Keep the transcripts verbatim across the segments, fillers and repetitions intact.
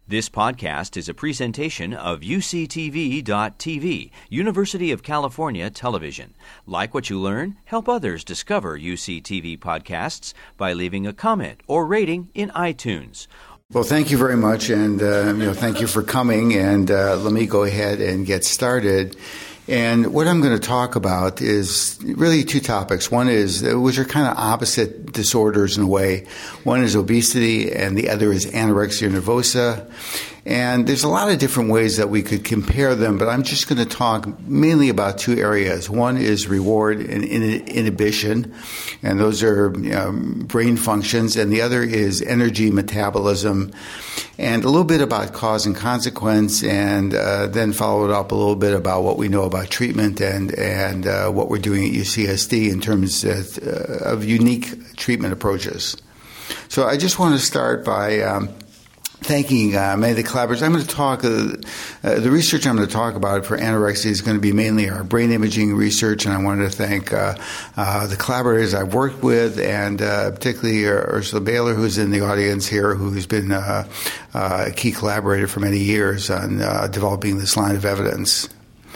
This podcast is a presentation of U C T V dot T V, University of California Television. Like what you learn? Help others discover U C T V podcasts by leaving a comment or rating in iTunes. Well, thank you very much, and uh, you know, thank you for coming, and uh, let me go ahead and get started. And what I'm going to talk about is really two topics. One is, which are kind of opposite disorders in a way. One is obesity, and the other is anorexia nervosa. And there's a lot of different ways that we could compare them, but I'm just going to talk mainly about two areas. One is reward and inhibition, and those are you know, brain functions, and the other is energy metabolism, and a little bit about cause and consequence, and uh, then followed up a little bit about what we know about treatment and, and uh, what we're doing at U C S D in terms of, uh, of unique treatment approaches. So I just want to start by Um, thanking uh, many of the collaborators. I'm going to talk, uh, uh, the research I'm going to talk about for anorexia is going to be mainly our brain imaging research, and I wanted to thank uh, uh, the collaborators I've worked with, and uh, particularly uh, Ursula Baylor, who's in the audience here, who's been uh, uh, a key collaborator for many years on uh, developing this line of evidence.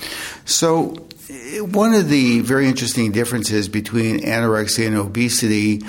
So one of the very interesting differences between anorexia and obesity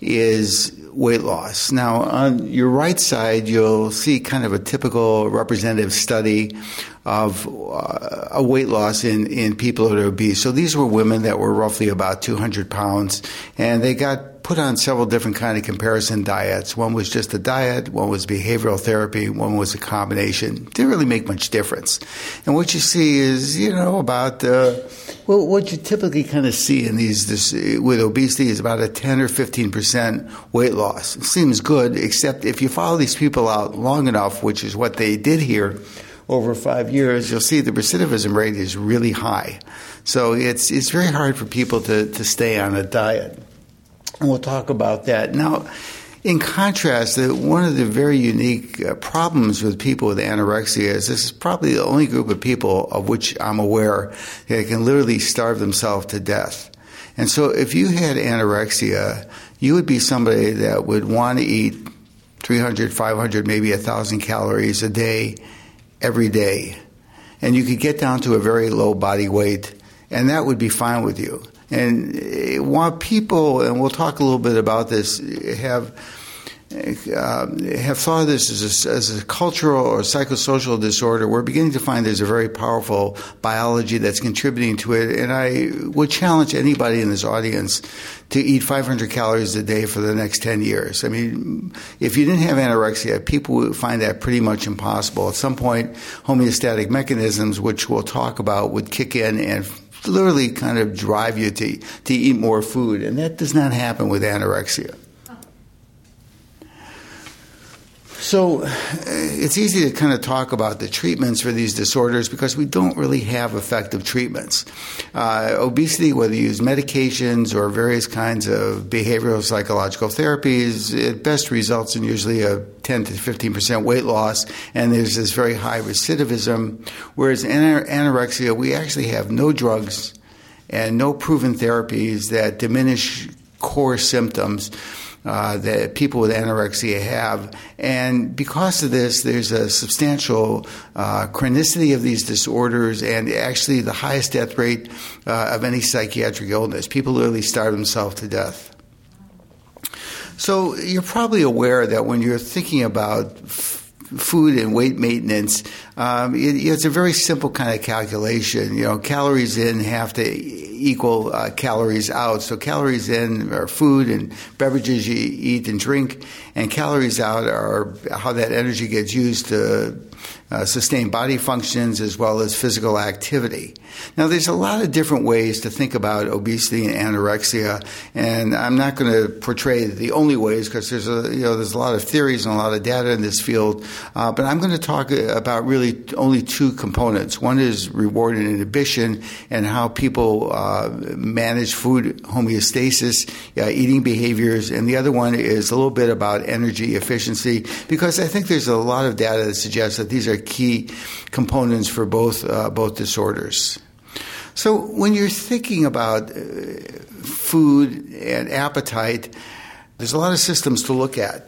is weight loss. Now, on your right side, you'll see kind of a typical representative study of uh, a weight loss in, in people that are obese. So these were women that were roughly about two hundred pounds, and they got put on several different kind of comparison diets. One was just a diet, one was behavioral therapy, one was a combination. Didn't really make much difference. And what you see is, you know, about, uh, well, what you typically kind of see in these, this, with obesity is about a ten or fifteen percent weight loss. It seems good, except if you follow these people out long enough, which is what they did here, over five years, you'll see the recidivism rate is really high. So it's it's very hard for people to, to stay on a diet. And we'll talk about that. Now, in contrast, one of the very unique uh, problems with people with anorexia is this is probably the only group of people of which I'm aware that can literally starve themselves to death. And so if you had anorexia, you would be somebody that would want to eat three hundred, five hundred, maybe one thousand calories a day every day. And you could get down to a very low body weight, and that would be fine with you. And while people, and we'll talk a little bit about this, have uh, have thought of this as a, as a cultural or psychosocial disorder, we're beginning to find there's a very powerful biology that's contributing to it. And I would challenge anybody in this audience to eat five hundred calories a day for the next ten years. I mean, if you didn't have anorexia, people would find that pretty much impossible. At some point, homeostatic mechanisms, which we'll talk about, would kick in and literally kind of drive you to, to eat more food. And that does not happen with anorexia. So it's easy to kind of talk about the treatments for these disorders because we don't really have effective treatments. Uh, obesity, whether you use medications or various kinds of behavioral psychological therapies, it best results in usually a ten to fifteen percent weight loss, and there's this very high recidivism. Whereas in anorexia, we actually have no drugs and no proven therapies that diminish core symptoms Uh, that people with anorexia have. And because of this, there's a substantial uh, chronicity of these disorders and actually the highest death rate uh, of any psychiatric illness. People literally starve themselves to death. So you're probably aware that when you're thinking about f- food and weight maintenance, um, it, it's a very simple kind of calculation. You know, calories in have to equal uh, calories out. So calories in are food and beverages you eat and drink, and calories out are how that energy gets used to uh, sustain body functions as well as physical activity. Now, there's a lot of different ways to think about obesity and anorexia, and I'm not going to portray the only ways because there's a you know there's a lot of theories and a lot of data in this field. Uh, but I'm going to talk about really only two components. One is reward and inhibition, and how people uh, manage food homeostasis, uh, eating behaviors, and the other one is a little bit about energy efficiency, because I think there's a lot of data that suggests that these are key components for both uh, both disorders. So when you're thinking about uh, food and appetite, there's a lot of systems to look at.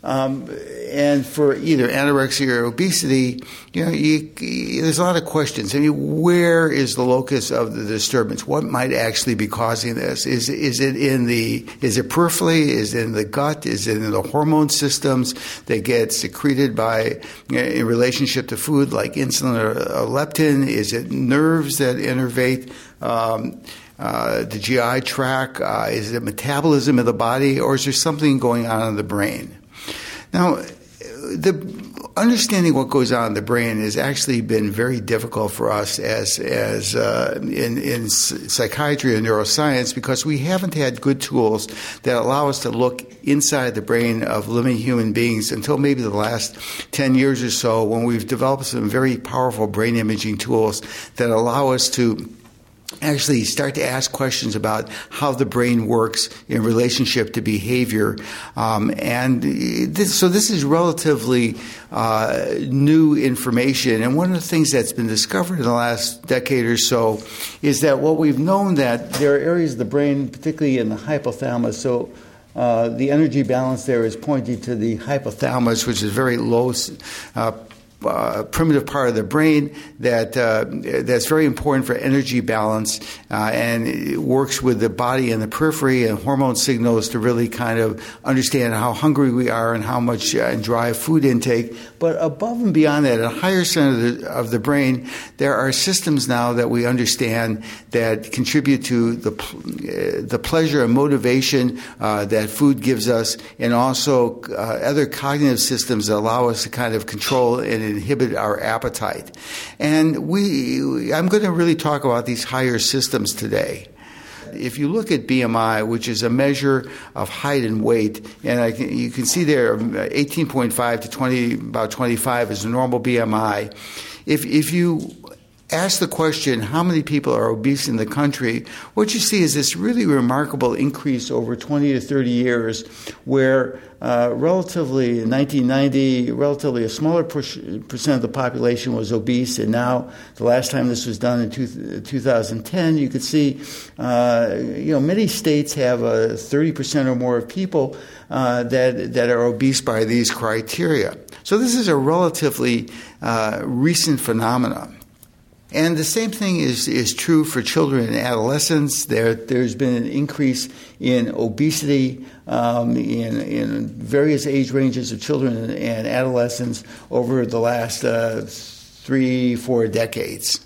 Um, and for either anorexia or obesity, you know, you, you, there's a lot of questions. I mean, where is the locus of the disturbance? What might actually be causing this? Is is it in the is it peripherally? Is it in the gut? Is it in the hormone systems that get secreted by you know, in relationship to food, like insulin or, or leptin? Is it nerves that innervate Um, uh, the G I tract? Uh, is it metabolism of the body, or is there something going on in the brain? Now, the understanding what goes on in the brain has actually been very difficult for us as as uh, in, in psychiatry and neuroscience, because we haven't had good tools that allow us to look inside the brain of living human beings until maybe the last ten years or so, when we've developed some very powerful brain imaging tools that allow us to actually start to ask questions about how the brain works in relationship to behavior. Um, and this, so this is relatively uh, new information. And one of the things that's been discovered in the last decade or so is that what we've known that there are areas of the brain, particularly in the hypothalamus, so uh, the energy balance there is pointing to the hypothalamus, which is very low uh, Uh, primitive part of the brain that uh, that's very important for energy balance, uh, and it works with the body and the periphery and hormone signals to really kind of understand how hungry we are and how much uh, and drive food intake. But above and beyond that, at a higher center of the, of the brain, there are systems now that we understand that contribute to the uh, the pleasure and motivation uh, that food gives us, and also uh, other cognitive systems that allow us to kind of control and inhibit our appetite. And we, I'm going to really talk about these higher systems today. If you look at B M I, which is a measure of height and weight, and I can, you can see there eighteen point five to twenty, about twenty-five is a normal B M I. If if you ask the question, how many people are obese in the country, what you see is this really remarkable increase over twenty to thirty years, where uh, relatively in nineteen ninety, relatively a smaller percent of the population was obese, and now the last time this was done in two thousand ten, you could see, uh, you know, many states have uh, thirty percent or more of people uh, that that are obese by these criteria. So this is a relatively uh, recent phenomenon. And the same thing is, is true for children and adolescents. There, there's been an increase in obesity um, in, in various age ranges of children and, and adolescents over the last uh, three, four decades.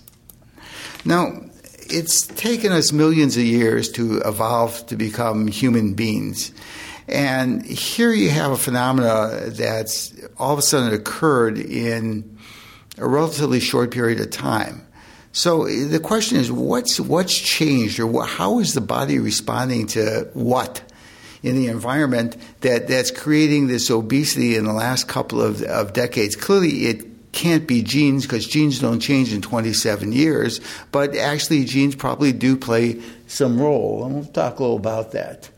Now, it's taken us millions of years to evolve to become human beings. And here you have a phenomena that's all of a sudden occurred in a relatively short period of time. So the question is, what's what's changed, or how is the body responding to what in the environment that, that's creating this obesity in the last couple of, of decades? Clearly, it can't be genes, because genes don't change in twenty-seven years, but actually genes probably do play some role, and we'll talk a little about that.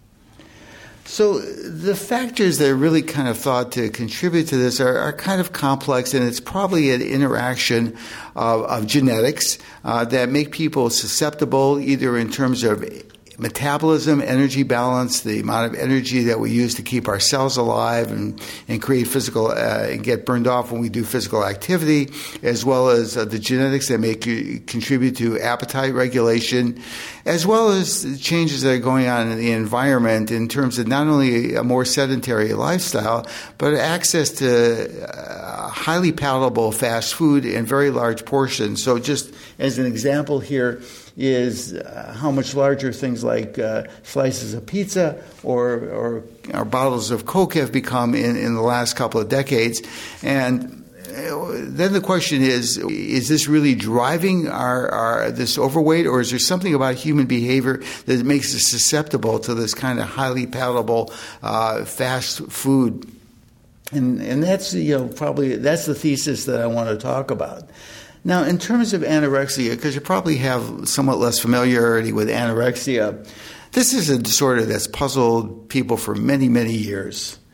So the factors that are really kind of thought to contribute to this are, are kind of complex, and it's probably an interaction of, of genetics uh, that make people susceptible, either in terms of metabolism, energy balance, the amount of energy that we use to keep our cells alive and, and create physical uh, and get burned off when we do physical activity, as well as uh, the genetics that make contribute to appetite regulation, as well as the changes that are going on in the environment in terms of not only a more sedentary lifestyle, but access to uh, highly palatable fast food in very large portions. So just as an example here is uh, how much larger things like uh, slices of pizza or, or, or bottles of Coke have become in, in the last couple of decades. And then the question is, is this really driving our, our this overweight, or is there something about human behavior that makes us susceptible to this kind of highly palatable uh, fast food? And and that's, you know, probably that's the thesis that I want to talk about. Now, in terms of anorexia, because you probably have somewhat less familiarity with anorexia, this is a disorder that's puzzled people for many, many years.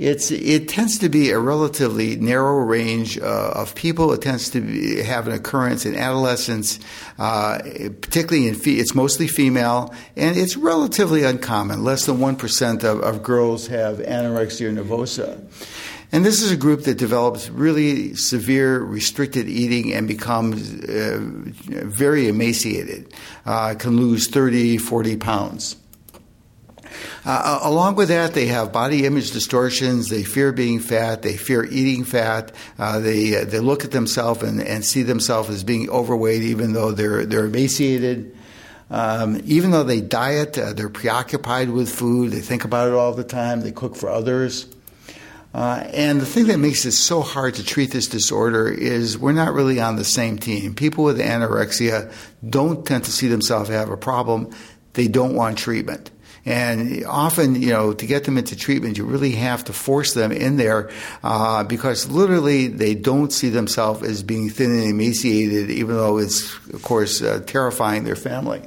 It's it tends to be a relatively narrow range uh, of people. It tends to be, have an occurrence in adolescence, uh, particularly in fe- it's mostly female, and it's relatively uncommon. Less than one percent of, of girls have anorexia nervosa. And this is a group that develops really severe restricted eating and becomes uh, very emaciated, uh, can lose thirty, forty pounds. Uh, along with that, they have body image distortions. They fear being fat. They fear eating fat. Uh, they uh, they look at themselves and, and see themselves as being overweight, even though they're they're emaciated. Um, even though they diet, uh, they're preoccupied with food. They think about it all the time. They cook for others. Uh, and the thing that makes it so hard to treat this disorder is we're not really on the same team. People with anorexia don't tend to see themselves have a problem. They don't want treatment. And often, you know, to get them into treatment, you really have to force them in there uh, because literally they don't see themselves as being thin and emaciated, even though it's, of course, uh, terrifying their family.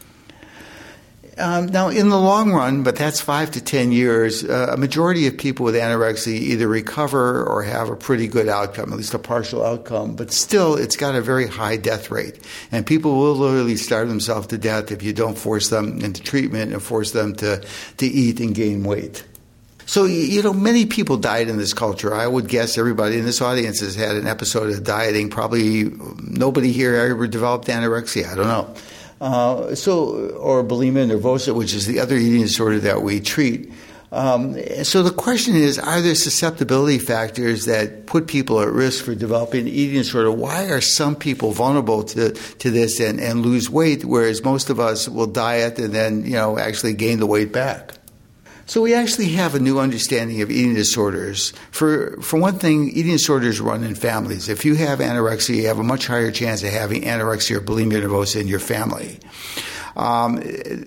Um, now, in the long run, but that's five to ten years, uh, a majority of people with anorexia either recover or have a pretty good outcome, at least a partial outcome. But still, it's got a very high death rate. And people will literally starve themselves to death if you don't force them into treatment and force them to, to eat and gain weight. So, you know, many people diet in this culture. I would guess everybody in this audience has had an episode of dieting. Probably nobody here ever developed anorexia. I don't know. Uh, so, or bulimia nervosa, which is the other eating disorder that we treat. Um, so the question is, are there susceptibility factors that put people at risk for developing an eating disorder? Why are some people vulnerable to, to this and, and lose weight, whereas most of us will diet and then, you know, actually gain the weight back? So we actually have a new understanding of eating disorders. For for one thing, eating disorders run in families. If you have anorexia, you have a much higher chance of having anorexia or bulimia nervosa in your family. Um,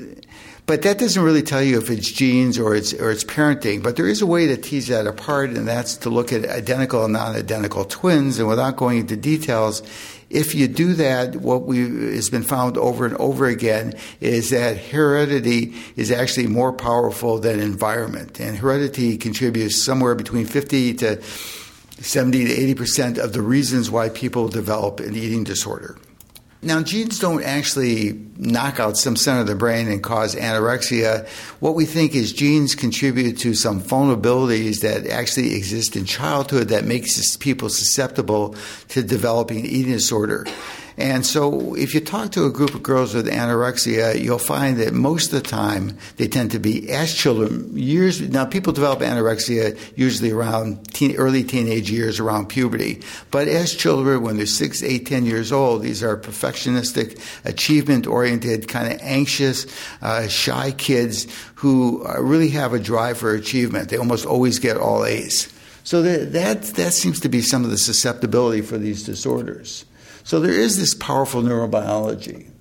but that doesn't really tell you if it's genes or it's or it's parenting. But there is a way to tease that apart, and that's to look at identical and non-identical twins. And without going into details, if you do that, what we has been found over and over again is that heredity is actually more powerful than environment. And heredity contributes somewhere between fifty to seventy to eighty percent of the reasons why people develop an eating disorder. Now, genes don't actually knock out some center of the brain and cause anorexia. What we think is genes contribute to some vulnerabilities that actually exist in childhood that makes people susceptible to developing an eating disorder. And so if you talk to a group of girls with anorexia, you'll find that most of the time they tend to be, as children, years, now people develop anorexia usually around teen, early teenage years, around puberty. But as children, when they're six, eight, ten years old, these are perfectionistic, achievement-oriented, kind of anxious, uh, shy kids who really have a drive for achievement. They almost always get all A's. So that, that, that seems to be some of the susceptibility for these disorders. So there is this powerful neurobiology.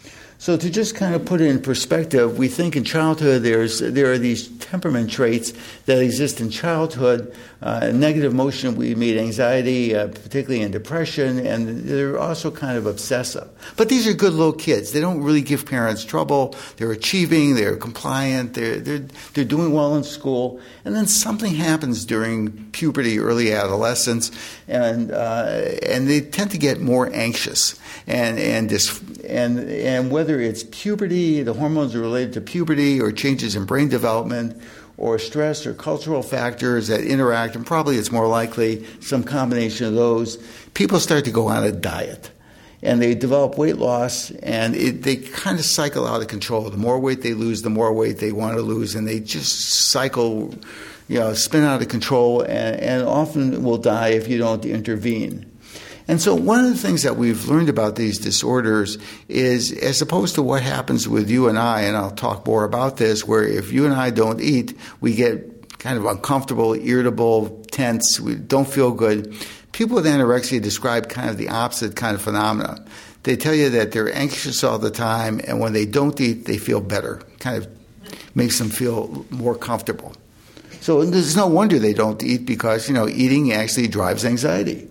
So to just kind of put it in perspective, we think in childhood there's there are these temperament traits that exist in childhood. Uh, negative emotion, we meet anxiety, uh, particularly in depression, and they're also kind of obsessive. But these are good little kids. They don't really give parents trouble. They're achieving. They're compliant. They're they're they're doing well in school. And then something happens during puberty, early adolescence, and uh, and they tend to get more anxious. And and this and and whether it's puberty, the hormones are related to puberty, or changes in brain development, or stress or cultural factors that interact, and probably it's more likely some combination of those, people start to go on a diet. And they develop weight loss, and it, they kind of cycle out of control. The more weight they lose, the more weight they want to lose, and they just cycle, you know, spin out of control, and, and often will die if you don't intervene. And so one of the things that we've learned about these disorders is, as opposed to what happens with you and I, and I'll talk more about this, where if you and I don't eat, we get kind of uncomfortable, irritable, tense, we don't feel good. People with anorexia describe kind of the opposite kind of phenomena. They tell you that they're anxious all the time, and when they don't eat, they feel better. Kind of makes them feel more comfortable. So there's no wonder they don't eat, because, you know, eating actually drives anxiety.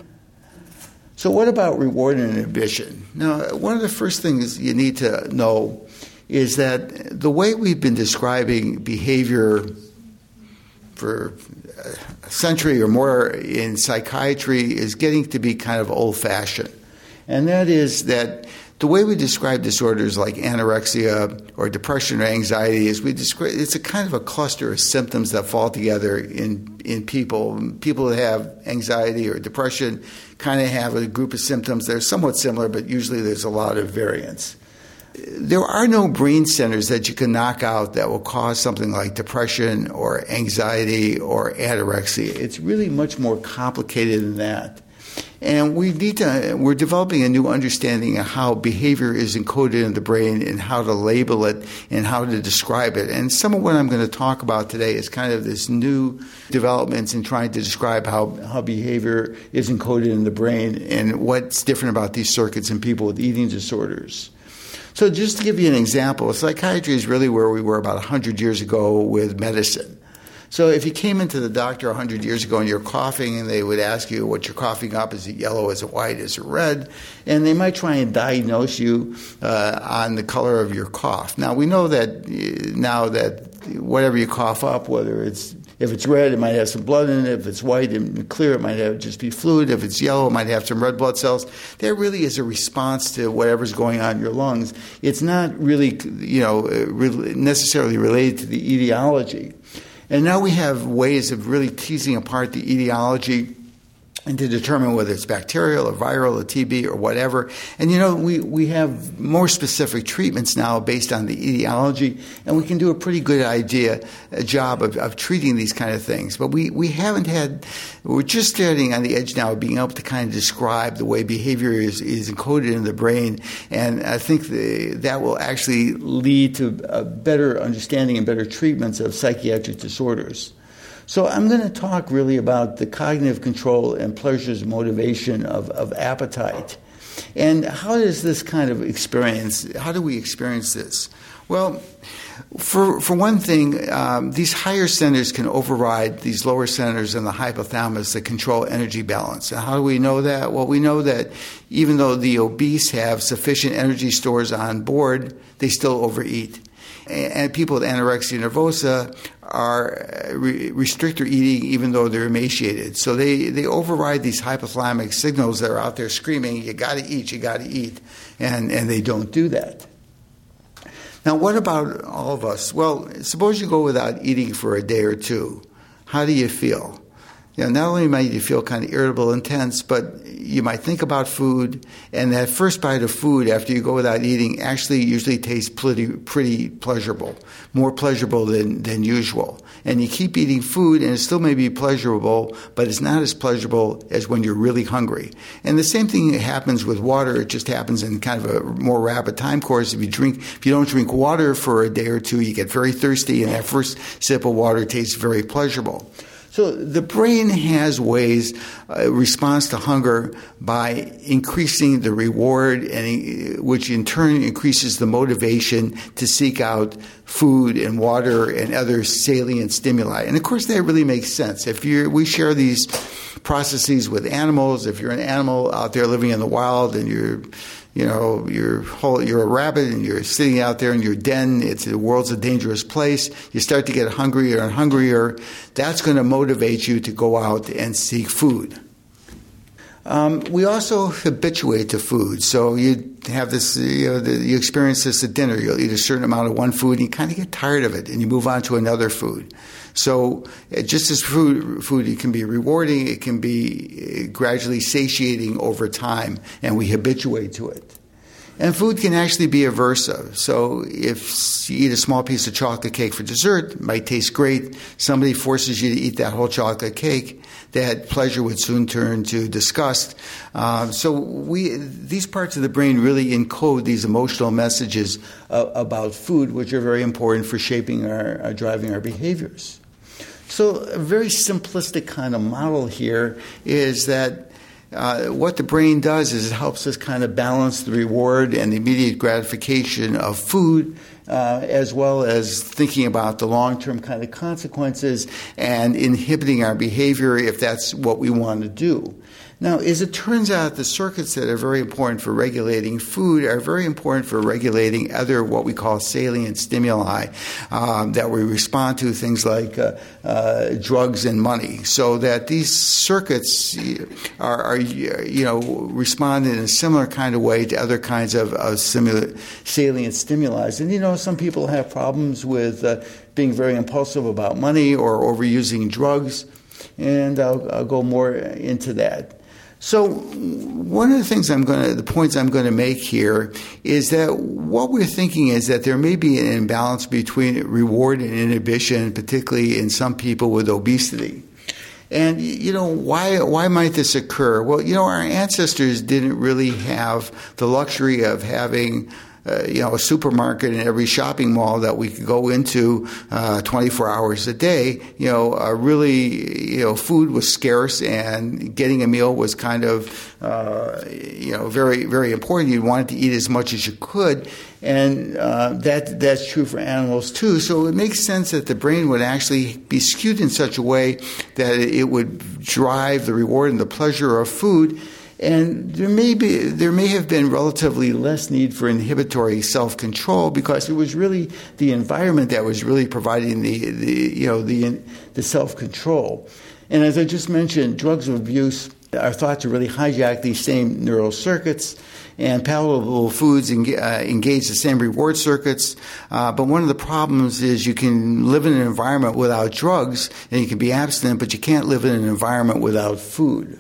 So what about reward and inhibition? Now, one of the first things you need to know is that the way we've been describing behavior for a century or more in psychiatry is getting to be kind of old-fashioned. And that is that the way we describe disorders like anorexia or depression or anxiety is we describe it's a kind of a cluster of symptoms that fall together in, in people. People that have anxiety or depression kind of have a group of symptoms that are somewhat similar, but usually there's a lot of variance. There are no brain centers that you can knock out that will cause something like depression or anxiety or anorexia. It's really much more complicated than that. And we need to, we're developing a new understanding of how behavior is encoded in the brain and how to label it and how to describe it. And some of what I'm going to talk about today is kind of this new developments in trying to describe how, how behavior is encoded in the brain and what's different about these circuits in people with eating disorders. So just to give you an example, psychiatry is really where we were about one hundred years ago with medicine. So if you came into the doctor one hundred years ago and you're coughing and they would ask you what you're coughing up, is it yellow, is it white, is it red? And they might try and diagnose you uh, on the color of your cough. Now, we know that now that whatever you cough up, whether it's if it's red, it might have some blood in it. If it's white and clear, it might have just be fluid. If it's yellow, it might have some red blood cells. That really is a response to whatever's going on in your lungs. It's not really, you know, necessarily related to the etiology. And now we have ways of really teasing apart the etiology and to determine whether it's bacterial or viral or T B or whatever. And, you know, we, we have more specific treatments now based on the etiology, and we can do a pretty good idea, a job of, of treating these kind of things. But we, we haven't had, we're just starting on the edge now of being able to kind of describe the way behavior is, is encoded in the brain. And I think the, that will actually lead to a better understanding and better treatments of psychiatric disorders. So I'm going to talk really about the cognitive control and pleasures motivation of, of appetite. And how does this kind of experience, how do we experience this? Well, for for one thing, um, these higher centers can override these lower centers in the hypothalamus that control energy balance. And how do we know that? Well, we know that even though the obese have sufficient energy stores on board, they still overeat. And people with anorexia nervosa are re- restrict their eating even though they're emaciated. So they, they override these hypothalamic signals that are out there screaming, you got to eat, you got to eat. And, and they don't do that. Now, what about all of us? Well, suppose you go without eating for a day or two. How do you feel? You know, not only might you feel kind of irritable and tense, but you might think about food, and that first bite of food after you go without eating actually usually tastes pretty, pretty pleasurable, more pleasurable than, than usual. And you keep eating food, and it still may be pleasurable, but it's not as pleasurable as when you're really hungry. And the same thing happens with water. It just happens in kind of a more rapid time course. If you drink, if you don't drink water for a day or two, you get very thirsty, and that first sip of water tastes very pleasurable. So the brain has ways, uh, response to hunger by increasing the reward, and which in turn increases the motivation to seek out food and water and other salient stimuli. And of course, that really makes sense. If you're, we share these processes with animals. If you're an animal out there living in the wild and you're You know, you're whole, you're a rabbit and you're sitting out there in your den. It's the world's a dangerous place. You start to get hungrier and hungrier. That's going to motivate you to go out and seek food. Um, we also habituate to food. So you have this, you know, the, you experience this at dinner. You'll eat a certain amount of one food and you kind of get tired of it and you move on to another food. So just as food, food, it can be rewarding, it can be gradually satiating over time, and we habituate to it. And food can actually be aversive. So if you eat a small piece of chocolate cake for dessert, it might taste great. Somebody forces you to eat that whole chocolate cake, that pleasure would soon turn to disgust. Uh, so we these parts of the brain really encode these emotional messages uh, about food, which are very important for shaping our, uh, driving our behaviors. So a very simplistic kind of model here is that uh, what the brain does is it helps us kind of balance the reward and the immediate gratification of food uh, as well as thinking about the long-term kind of consequences and inhibiting our behavior if that's what we want to do. Now, as it turns out, the circuits that are very important for regulating food are very important for regulating other what we call salient stimuli um, that we respond to, things like uh, uh, drugs and money. So that these circuits are, are, you know, respond in a similar kind of way to other kinds of, of simula- salient stimuli. And, you know, some people have problems with uh, being very impulsive about money or overusing drugs, and I'll, I'll go more into that. So one of the things I'm going to, the points I'm going to make here is that what we're thinking is that there may be an imbalance between reward and inhibition, particularly in some people with obesity. And, you know, why why might this occur? Well, you know, our ancestors didn't really have the luxury of having Uh, you know, a supermarket in every shopping mall that we could go into uh, twenty-four hours a day. You know, uh, really, you know, food was scarce, and getting a meal was kind of, uh, you know, very, very important. You wanted to eat as much as you could, and uh, that that's true for animals too. So it makes sense that the brain would actually be skewed in such a way that it would drive the reward and the pleasure of food. And there may be, there may have been relatively less need for inhibitory self-control because it was really the environment that was really providing the, the you know, the the self-control. And as I just mentioned, drugs of abuse are thought to really hijack these same neural circuits, and palatable foods en- uh, engage the same reward circuits. Uh, but one of the problems is you can live in an environment without drugs, and you can be abstinent, but you can't live in an environment without food.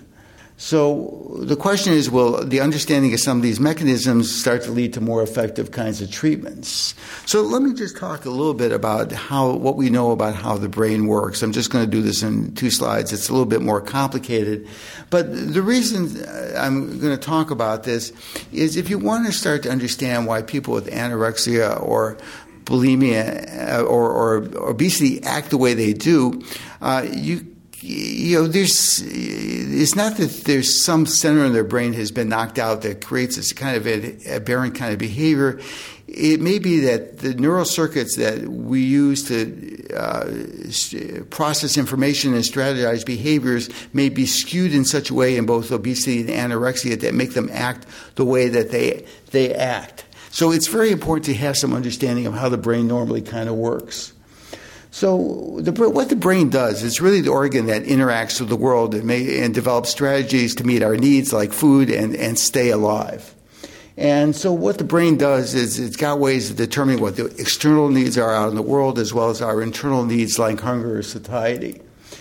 So the question is, will the understanding of some of these mechanisms start to lead to more effective kinds of treatments? So let me just talk a little bit about how what we know about how the brain works. I'm just going to do this in two slides. It's a little bit more complicated. But the reason I'm going to talk about this is if you want to start to understand why people with anorexia or bulimia or, or obesity act the way they do, uh, you You know, there's, it's not that there's some center in their brain has been knocked out that creates this kind of aberrant kind of behavior. It may be that the neural circuits that we use to uh, process information and strategize behaviors may be skewed in such a way in both obesity and anorexia that make them act the way that they they act. So it's very important to have some understanding of how the brain normally kind of works. So the, what the brain does is really the organ that interacts with the world and, may, and develops strategies to meet our needs like food and, and stay alive. And so what the brain does is it's got ways of determining what the external needs are out in the world as well as our internal needs like hunger or satiety.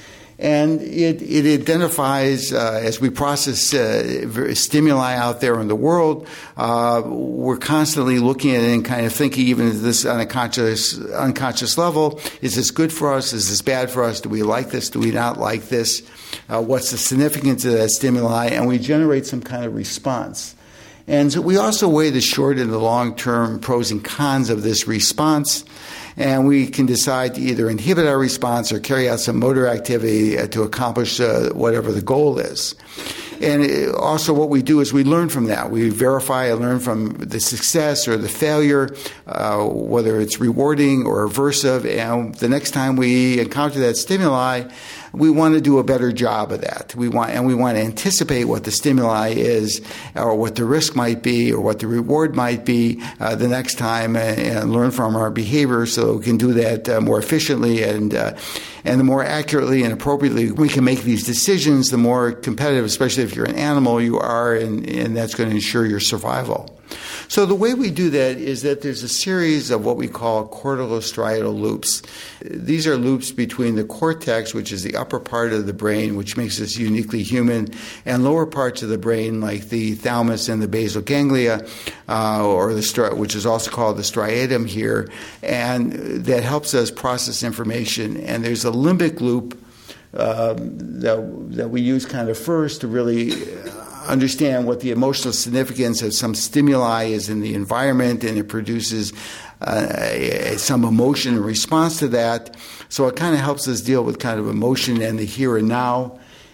And it, it identifies, uh, as we process uh, stimuli out there in the world, uh, we're constantly looking at it and kind of thinking, even at this unconscious, unconscious level, is this good for us? Is this bad for us? Do we like this? Do we not like this? Uh, what's the significance of that stimuli? And we generate some kind of response. And so we also weigh the short and the long-term pros and cons of this response. And we can decide to either inhibit our response or carry out some motor activity uh, to accomplish uh, whatever the goal is. And it, also what we do is we learn from that. We verify and learn from the success or the failure, uh, whether it's rewarding or aversive. And the next time we encounter that stimuli, we want to do a better job of that. We want, and we want to anticipate what the stimuli is, or what the risk might be, or what the reward might be uh, the next time, and, and learn from our behavior so we can do that uh, more efficiently and uh, and the more accurately and appropriately we can make these decisions, the more competitive, especially if you're an animal, you are, and, and that's going to ensure your survival. So the way we do that is that there's a series of what we call corticostriatal loops. These are loops between the cortex, which is the upper part of the brain, which makes us uniquely human, and lower parts of the brain like the thalamus and the basal ganglia, uh, or the stri- which is also called the striatum here, and that helps us process information. And there's a limbic loop uh, that that we use kind of first to really understand what the emotional significance of some stimuli is in the environment, and it produces uh, some emotion in response to that. So it kind of helps us deal with kind of emotion and the here and now.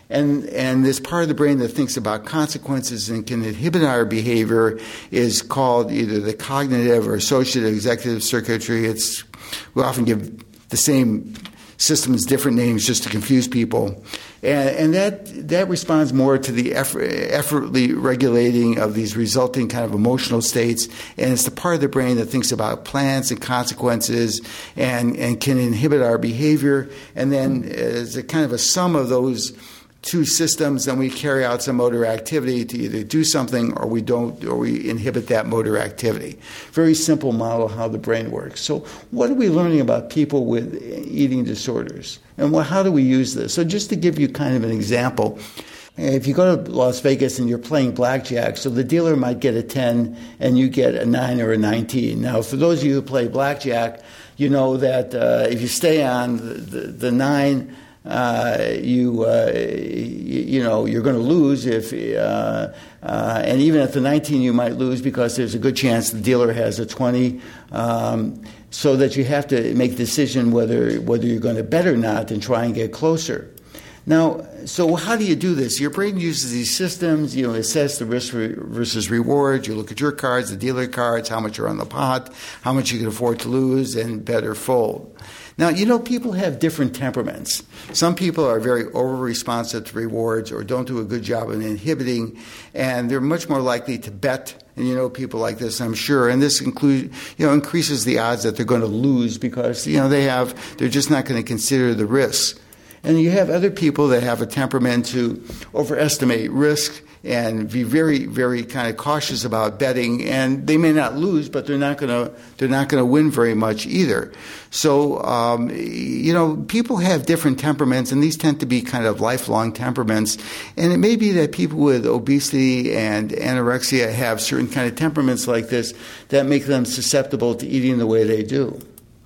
And and this part of the brain that thinks about consequences and can inhibit our behavior is called either the cognitive or associative executive circuitry. It's we often give the same systems different names just to confuse people. And, and that that responds more to the effort, effortly regulating of these resulting kind of emotional states. And it's the part of the brain that thinks about plans and consequences and, and can inhibit our behavior. And then as a kind of a sum of those two systems, then we carry out some motor activity to either do something or we don't, or we inhibit that motor activity. Very simple model of how the brain works. So what are we learning about people with eating disorders? And what, how do we use this? So just to give you kind of an example, if you go to Las Vegas and you're playing blackjack, so the dealer might get a ten and you get a nine or a nineteen. Now, for those of you who play blackjack, you know that uh, if you stay on the, the, the nine, Uh, you, uh, you you know you're going to lose if uh, uh, and even at the nineteen you might lose because there's a good chance the dealer has a twenty, um, so that you have to make a decision whether whether you're going to bet or not and try and get closer. Now, so how do you do this? Your brain uses these systems, you know, assess the risk versus reward. You look at your cards, the dealer cards, how much are on the pot, how much you can afford to lose, and bet or fold. Now, you know, people have different temperaments. Some people are very over-responsive to rewards or don't do a good job of inhibiting, and they're much more likely to bet. And you know people like this, I'm sure. And this include, you know, increases the odds that they're going to lose because, you know, they have, they're just not going to consider the risks. And you have other people that have a temperament to overestimate risk and be very, very kind of cautious about betting, and they may not lose, but they're not going to they're not going to win very much either. So, um, you know, people have different temperaments, and these tend to be kind of lifelong temperaments. And it may be that people with obesity and anorexia have certain kind of temperaments like this that make them susceptible to eating the way they do.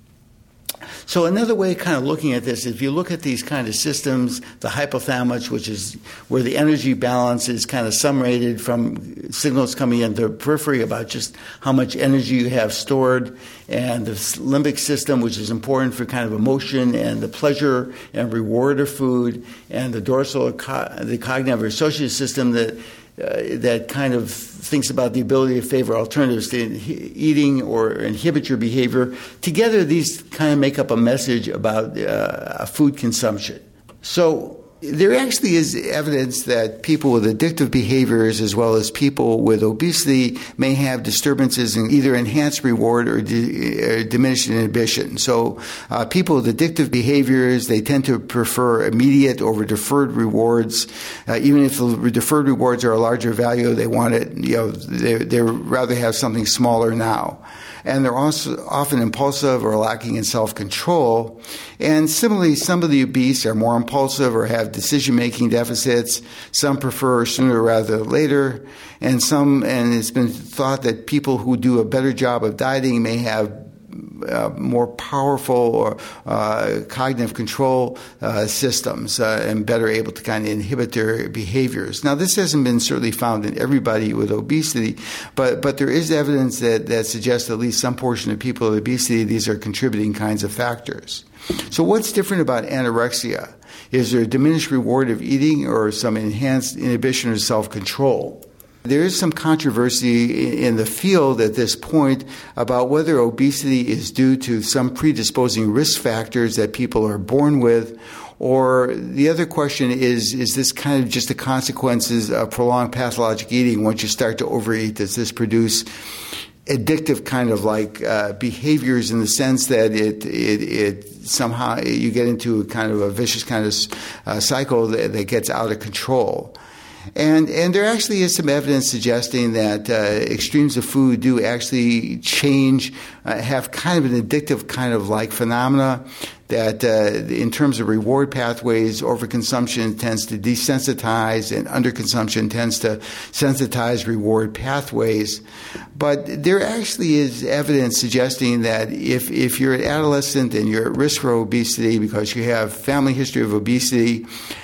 So another way kind of looking at this, if you look at these kind of systems, the hypothalamus, which is where the energy balance is kind of summated from signals coming into the periphery about just how much energy you have stored, and the limbic system, which is important for kind of emotion and the pleasure and reward of food, and the dorsal, the cognitive or associative system that Uh, that kind of thinks about the ability to favor alternatives to eating or inhibit your behavior. Together, these kind of make up a message about uh, food consumption. So there actually is evidence that people with addictive behaviors as well as people with obesity may have disturbances in either enhanced reward or, de- or diminished inhibition. So uh, people with addictive behaviors, they tend to prefer immediate over deferred rewards. Uh, even if the deferred rewards are a larger value, they want it, you know, they they rather have something smaller now. And they're also often impulsive or lacking in self-control. And similarly, some of the obese are more impulsive or have decision-making deficits. Some prefer sooner rather than later. And some, and it's been thought that people who do a better job of dieting may have Uh, more powerful or uh, cognitive control uh, systems uh, and better able to kind of inhibit their behaviors. Now, this hasn't been certainly found in everybody with obesity, but but there is evidence that, that suggests at least some portion of people with obesity, these are contributing kinds of factors. So what's different about anorexia? Is there a diminished reward of eating or some enhanced inhibition or self-control? There is some controversy in the field at this point about whether obesity is due to some predisposing risk factors that people are born with, or the other question is, is this kind of just the consequences of prolonged pathologic eating? Once you start to overeat, does this produce addictive kind of like uh, behaviors in the sense that it, it, it somehow you get into a kind of a vicious kind of uh, cycle that, that gets out of control? And and there actually is some evidence suggesting that uh, extremes of food do actually change, uh, have kind of an addictive kind of like phenomena, that uh, in terms of reward pathways, overconsumption tends to desensitize and underconsumption tends to sensitize reward pathways. But there actually is evidence suggesting that if, if you're an adolescent and you're at risk for obesity because you have family history of obesity,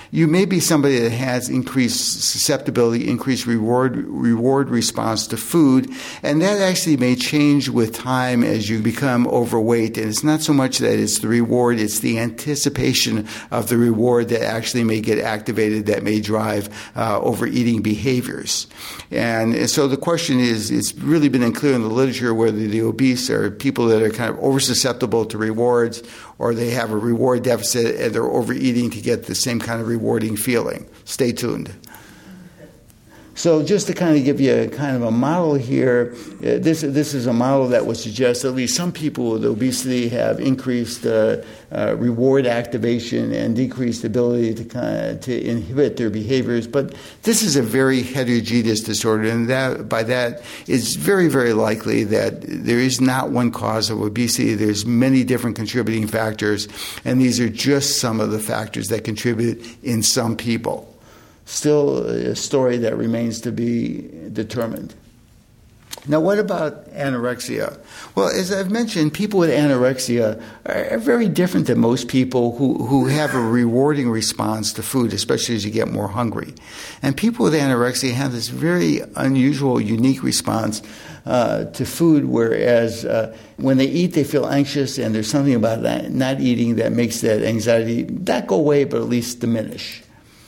you may be somebody that has increased susceptibility, increased reward reward response to food, and that actually may change with time as you become overweight. And it's not so much that it's the reward, it's the anticipation of the reward that actually may get activated that may drive uh, overeating behaviors. And, and so the question is, it's really been unclear in the literature whether the obese are people that are kind of over-susceptible to rewards, or they have a reward deficit and they're overeating to get the same kind of rewarding feeling. Stay tuned. So just to kind of give you a kind of a model here, uh, this this is a model that would suggest at least some people with obesity have increased uh, uh, reward activation and decreased ability to kind of, to inhibit their behaviors. But this is a very heterogeneous disorder, and that by that it's very very likely that there is not one cause of obesity. There's many different contributing factors, and these are just some of the factors that contribute in some people. Still a story that remains to be determined. Now, what about anorexia? Well, as I've mentioned, people with anorexia are very different than most people who, who have a rewarding response to food, especially as you get more hungry. And people with anorexia have this very unusual, unique response uh, to food, whereas uh, when they eat, they feel anxious, and there's something about that, not eating that makes that anxiety not go away, but at least diminish.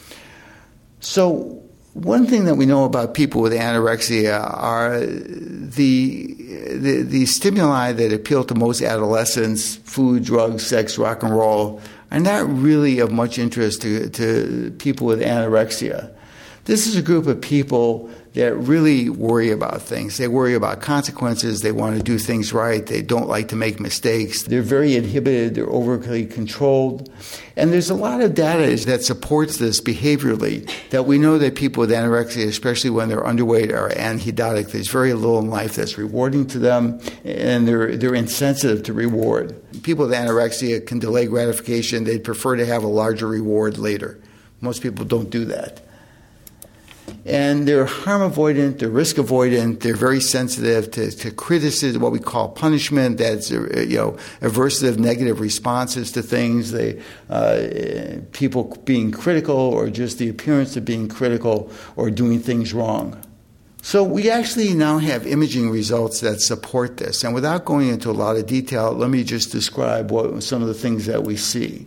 So one thing that we know about people with anorexia are the, the the stimuli that appeal to most adolescents, food, drugs, sex, rock and roll, are not really of much interest to, to people with anorexia. This is a group of people that really worry about things. They worry about consequences. They want to do things right. They don't like to make mistakes. They're very inhibited. They're overly controlled. And there's a lot of data that supports this behaviorally, that we know that people with anorexia, especially when they're underweight, are anhedotic. There's very little in life that's rewarding to them, and they're they're insensitive to reward. People with anorexia can delay gratification. They'd prefer to have a larger reward later. Most people don't do that. And they're harm avoidant, they're risk avoidant, they're very sensitive to, to criticism, what we call punishment, that's, you know, aversive negative responses to things, they, uh, people being critical or just the appearance of being critical or doing things wrong. So we actually now have imaging results that support this. And without going into a lot of detail, let me just describe what some of the things that we see.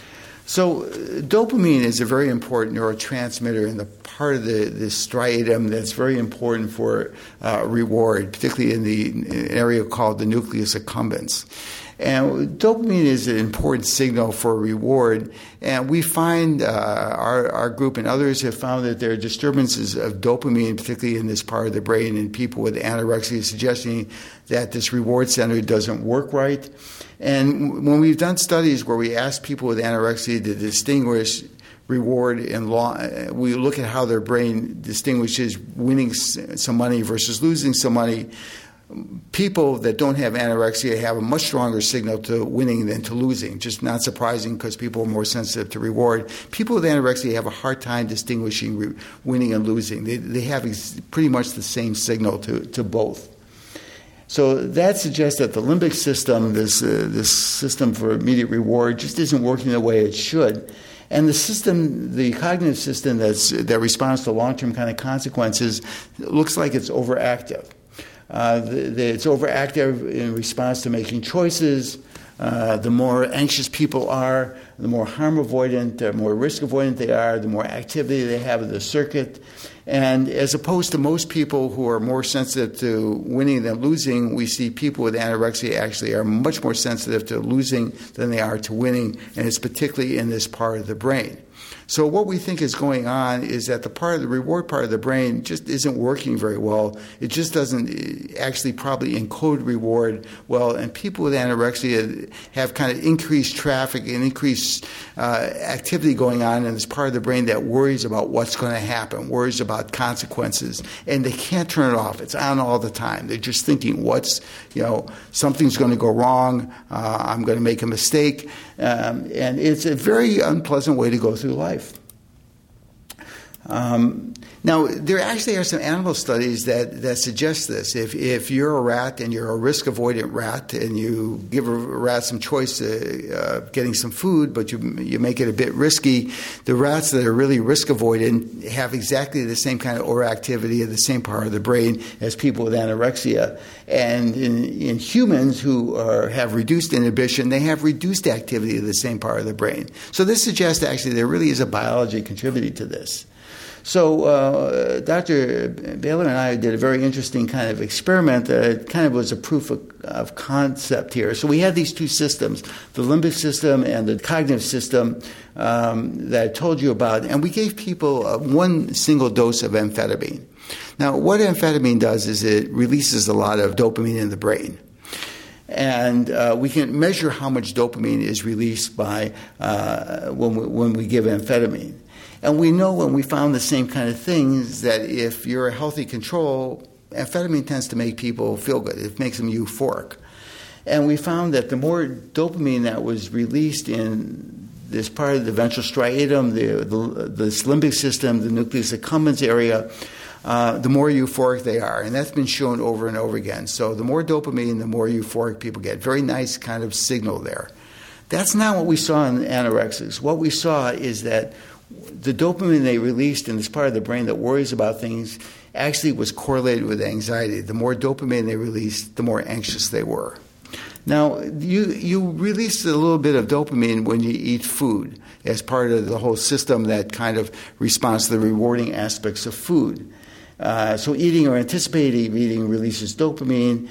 So dopamine is a very important neurotransmitter in the part of the, the striatum that's very important for uh, reward, particularly in the in an area called the nucleus accumbens. And dopamine is an important signal for reward. And we find, uh, our, our group and others have found that there are disturbances of dopamine, particularly in this part of the brain in people with anorexia, suggesting that this reward center doesn't work right. And when we've done studies where we ask people with anorexia to distinguish reward and law, we look at how their brain distinguishes winning some money versus losing some money. People that don't have anorexia have a much stronger signal to winning than to losing. Just not surprising because people are more sensitive to reward. People with anorexia have a hard time distinguishing re- winning and losing. They, they have ex- pretty much the same signal to, to both. So that suggests that the limbic system, this uh, this system for immediate reward, just isn't working the way it should. And the system, the cognitive system that's, that responds to long-term kind of consequences, looks like it's overactive. Uh, the, the, it's overactive in response to making choices. Uh, the more anxious people are, the more harm avoidant, the more risk avoidant they are, the more activity they have in the circuit. And as opposed to most people who are more sensitive to winning than losing, we see people with anorexia actually are much more sensitive to losing than they are to winning, and it's particularly in this part of the brain. So what we think is going on is that the part of the reward part of the brain just isn't working very well. It just doesn't actually probably encode reward well. And people with anorexia have kind of increased traffic and increased uh, activity going on in this part of the brain that worries about what's going to happen, worries about consequences. And they can't turn it off. It's on all the time. They're just thinking, what's, you know, something's going to go wrong. Uh, I'm going to make a mistake. Um, and it's a very unpleasant way to go through life. Um, Now, there actually are some animal studies that, that suggest this. If if you're a rat and you're a risk-avoidant rat and you give a rat some choice of uh, getting some food, but you you make it a bit risky, the rats that are really risk-avoidant have exactly the same kind of aura activity of the same part of the brain as people with anorexia. And in, in humans who are, have reduced inhibition, they have reduced activity of the same part of the brain. So this suggests actually there really is a biology contributing to this. So uh, Doctor Baylor and I did a very interesting kind of experiment that kind of was a proof of, of concept here. So we had these two systems, the limbic system and the cognitive system um, that I told you about, and we gave people uh, one single dose of amphetamine. Now, what amphetamine does is it releases a lot of dopamine in the brain. And uh, we can measure how much dopamine is released by uh, when we, when we give amphetamine. And we know when we found the same kind of things that if you're a healthy control, amphetamine tends to make people feel good. It makes them euphoric. And we found that the more dopamine that was released in this part of the ventral striatum, the, the, the limbic system, the nucleus accumbens area, uh, the more euphoric they are. And that's been shown over and over again. So the more dopamine, the more euphoric people get. Very nice kind of signal there. That's not what we saw in anorexics. What we saw is that the dopamine they released in this part of the brain that worries about things actually was correlated with anxiety. The more dopamine they released, the more anxious they were. Now, you you release a little bit of dopamine when you eat food as part of the whole system that kind of responds to the rewarding aspects of food. Uh, so eating or anticipating eating releases dopamine.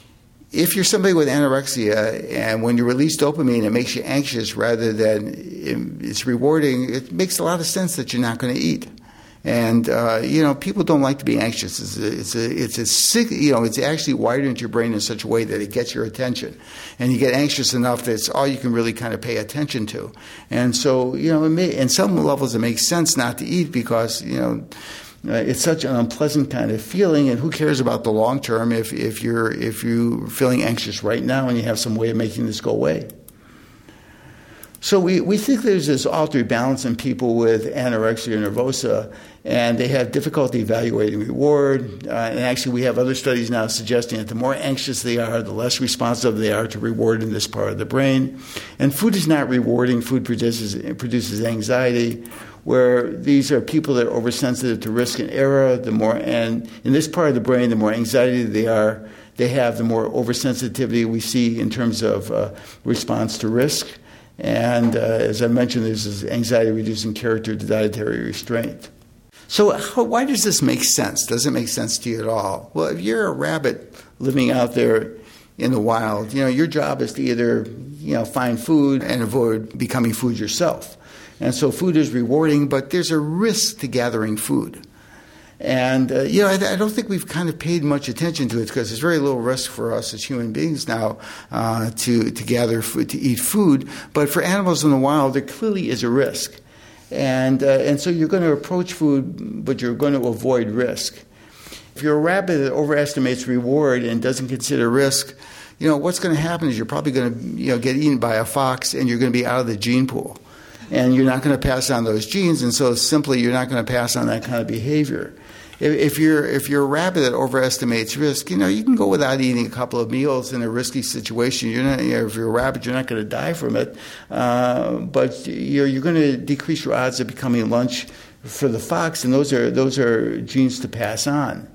If you're somebody with anorexia and when you release dopamine, it makes you anxious rather than it's rewarding, it makes a lot of sense that you're not going to eat. And, uh, you know, people don't like to be anxious. It's a, it's a, it's a sick, you know, it's actually wired into your brain in such a way that it gets your attention. And you get anxious enough that it's all you can really kind of pay attention to. And so, you know, it may, in some levels it makes sense not to eat because, you know, Uh, it's such an unpleasant kind of feeling, and who cares about the long term if, if you're if you're feeling anxious right now and you have some way of making this go away. So we, we think there's this altered balance in people with anorexia nervosa, and they have difficulty evaluating reward. Uh, and actually, we have other studies now suggesting that the more anxious they are, the less responsive they are to reward in this part of the brain. And food is not rewarding. Food produces produces anxiety, where these are people that are oversensitive to risk and error. The more, and in this part of the brain, the more anxiety they are, they have, the more oversensitivity we see in terms of uh, response to risk. And uh, as I mentioned, there's this anxiety-reducing character to dietary restraint. So how, why does this make sense? Does it make sense to you at all? Well, if you're a rabbit living out there in the wild, you know, your job is to either, you know, find food and avoid becoming food yourself. And so food is rewarding, but there's a risk to gathering food. And, uh, you know, I, I don't think we've kind of paid much attention to it because there's very little risk for us as human beings now uh, to, to gather food, to eat food. But for animals in the wild, there clearly is a risk. And, uh, and so you're going to approach food, but you're going to avoid risk. If you're a rabbit that overestimates reward and doesn't consider risk, you know, what's going to happen is you're probably going to, you know, get eaten by a fox and you're going to be out of the gene pool. And you're not going to pass on those genes, and so simply you're not going to pass on that kind of behavior. If, if you're if you're a rabbit that overestimates risk, you know, you can go without eating a couple of meals in a risky situation. You're not, you know, if you're a rabbit, you're not going to die from it, uh, but you're you're going to decrease your odds of becoming lunch for the fox, and those are those are genes to pass on.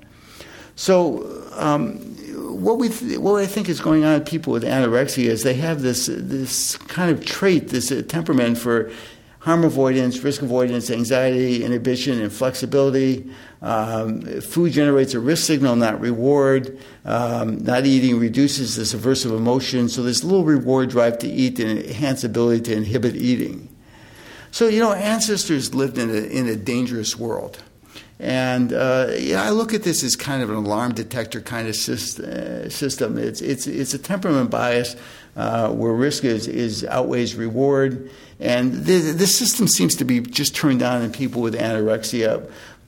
So. Um, What we th- what I think is going on with people with anorexia is they have this this kind of trait, this uh, temperament for harm avoidance, risk avoidance, anxiety, inhibition, and flexibility. Um, food generates a risk signal, not reward. Um, not eating reduces this aversive emotion. So this little reward drive to eat and enhance ability to inhibit eating. So, you know, ancestors lived in a, in a dangerous world. And uh, yeah, I look at this as kind of an alarm detector kind of system. It's it's it's a temperament bias uh, where risk is, is outweighs reward, and the the system seems to be just turned on in people with anorexia.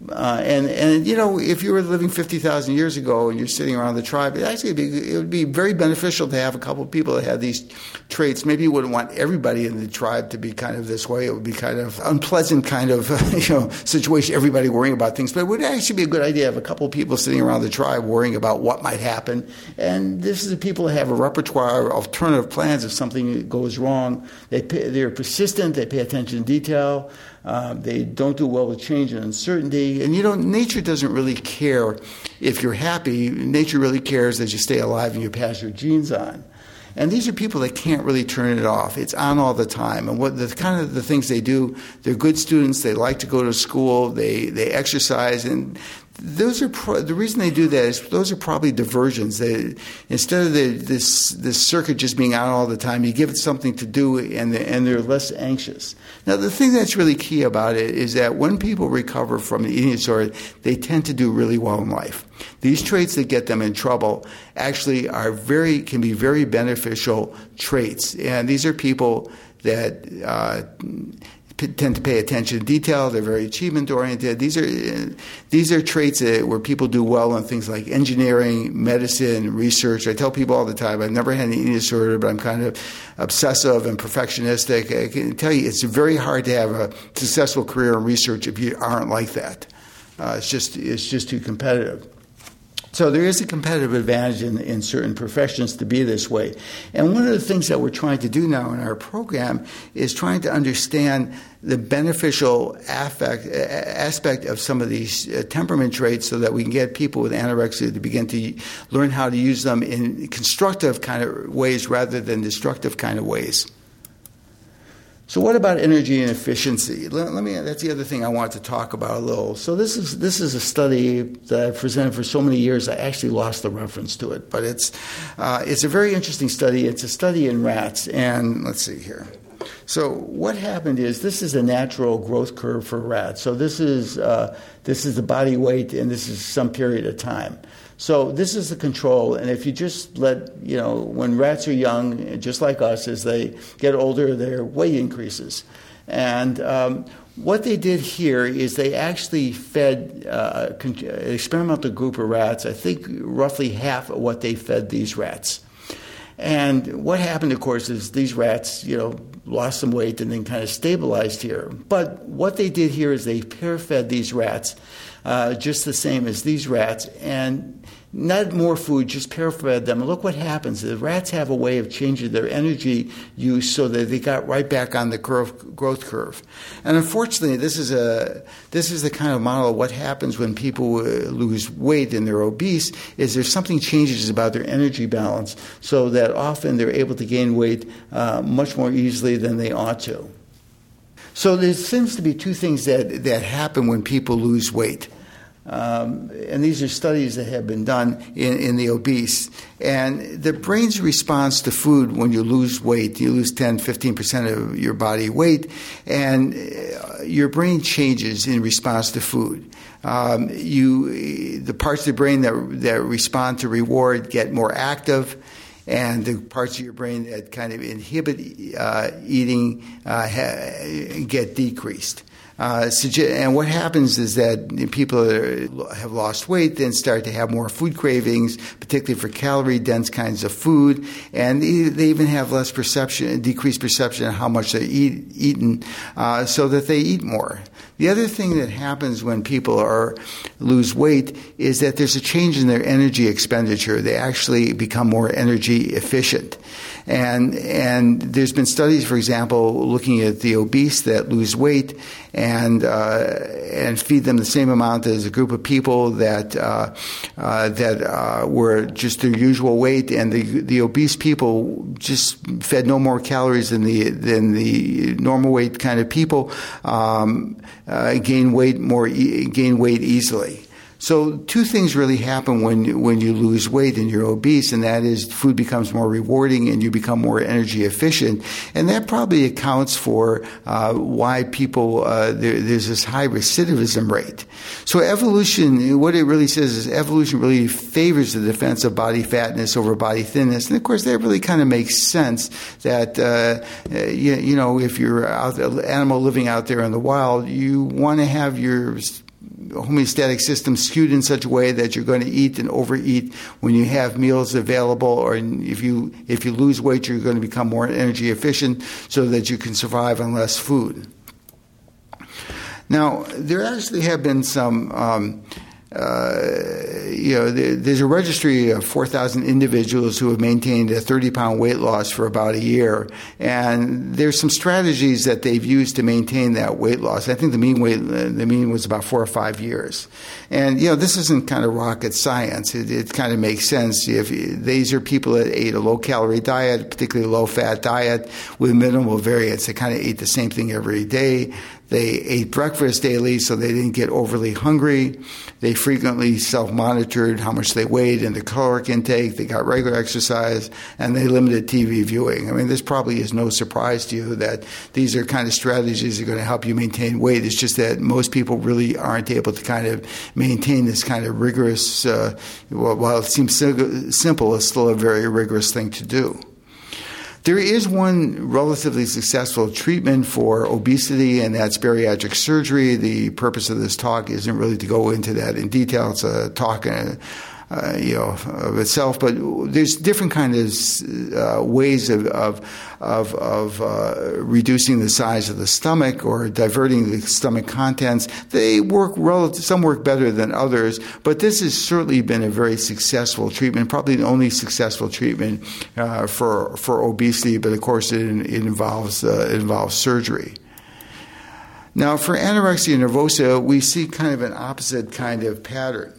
Uh, and, and, you know, if you were living fifty thousand years ago and you're sitting around the tribe, it actually be, it would be very beneficial to have a couple of people that had these traits. Maybe you wouldn't want everybody in the tribe to be kind of this way. It would be kind of unpleasant kind of, you know, situation, everybody worrying about things. But it would actually be a good idea to have a couple of people sitting around the tribe worrying about what might happen. And this is the people that have a repertoire of alternative plans if something goes wrong. They pay, they're persistent. They pay attention to detail. Uh, they don't do well with change and uncertainty. And, you know, nature doesn't really care if you're happy. Nature really cares that you stay alive and you pass your genes on. And these are people that can't really turn it off. It's on all the time. And what the kind of the things they do, they're good students. They like to go to school. They, they exercise. And those are pro- the reason they do that is those are probably diversions. They, instead of the, this this circuit just being on all the time, you give it something to do, and they're, and they're less anxious. Now, the thing that's really key about it is that when people recover from an eating disorder, they tend to do really well in life. These traits that get them in trouble actually are very can be very beneficial traits, and these are people that Uh, tend to pay attention to detail. They're very achievement oriented. These are these are traits that, where people do well in things like engineering, medicine, research. I tell people all the time, I've never had an eating disorder, but I'm kind of obsessive and perfectionistic. I can tell you, it's very hard to have a successful career in research if you aren't like that. Uh, it's just it's just too competitive. So there is a competitive advantage in, in certain professions to be this way. And one of the things that we're trying to do now in our program is trying to understand the beneficial affect, aspect of some of these uh, temperament traits so that we can get people with anorexia to begin to learn how to use them in constructive kind of ways rather than destructive kind of ways. So what about energy and efficiency? Let, let me. That's the other thing I want to talk about a little. So this is this is a study that I've presented for so many years. I actually lost the reference to it, but it's uh, it's a very interesting study. It's a study in rats, and let's see here. So what happened is this is a natural growth curve for rats. So this is uh, this is the body weight, and this is some period of time. So this is the control, and if you just let, you know, when rats are young, just like us, as they get older, their weight increases. And um, what they did here is they actually fed uh, an experimental group of rats, I think roughly half of what they fed these rats. And what happened, of course, is these rats, you know, lost some weight and then kind of stabilized here. But what they did here is they pair-fed these rats uh, just the same as these rats, and not more food, just pair-fed them. And look what happens. The rats have a way of changing their energy use so that they got right back on the curve, growth curve. And unfortunately, this is a this is the kind of model of what happens when people uh, lose weight and they're obese, is there's something changes about their energy balance so that often they're able to gain weight uh, much more easily than they ought to. So there seems to be two things that, that happen when people lose weight. Um, and these are studies that have been done in, in the obese. And the brain's response to food when you lose weight, you lose ten, fifteen percent of your body weight, and uh, your brain changes in response to food. Um, you, the parts of the brain that, that respond to reward get more active, and the parts of your brain that kind of inhibit uh, eating uh, ha- get decreased. Uh, and what happens is that people that have lost weight then start to have more food cravings, particularly for calorie-dense kinds of food, and they even have less perception, decreased perception of how much they're eat, eaten, uh, so that they eat more. The other thing that happens when people are lose weight is that there's a change in their energy expenditure. They actually become more energy efficient. And and there's been studies, for example, looking at the obese that lose weight and uh, and feed them the same amount as a group of people that uh, uh, that uh, were just their usual weight, and the the obese people just fed no more calories than the than the normal weight kind of people, um, uh, gain weight more e- gain weight easily. So two things really happen when when you lose weight and you're obese, and that is food becomes more rewarding and you become more energy efficient. And that probably accounts for uh, why people, uh, there, there's this high recidivism rate. So evolution, what it really says is evolution really favors the defense of body fatness over body thinness. And of course, that really kind of makes sense that, uh, you, you know, if you're out, an animal living out there in the wild, you want to have your homeostatic system skewed in such a way that you're going to eat and overeat when you have meals available, or if you if you lose weight, you're going to become more energy efficient so that you can survive on less food. Now, there actually have been some, um, uh, you know, there, there's a registry of four thousand individuals who have maintained a thirty pound weight loss for about a year. And there's some strategies that they've used to maintain that weight loss. I think the mean weight, the mean was about four or five years. And, you know, this isn't kind of rocket science. It, it kind of makes sense. If these are people that ate a low-calorie diet, particularly low-fat diet, with minimal variance. They kind of ate the same thing every day. They ate breakfast daily so they didn't get overly hungry. They frequently self-monitored how much they weighed and their caloric intake. They got regular exercise, and they limited T V viewing. I mean, this probably is no surprise to you that these are kind of strategies that are going to help you maintain weight. It's just that most people really aren't able to kind of maintain this kind of rigorous, uh, well, while it seems simple, it's still a very rigorous thing to do. There is one relatively successful treatment for obesity, and that's bariatric surgery. The purpose of this talk isn't really to go into that in detail. It's a talk uh, uh, you know, of itself, but there's different kinds of uh, ways of of of, of uh, reducing the size of the stomach or diverting the stomach contents. They work relative. Some work better than others, but this has certainly been a very successful treatment, probably the only successful treatment uh, for for obesity. But of course, it, it involves uh, it involves surgery. Now, for anorexia nervosa, we see kind of an opposite kind of pattern.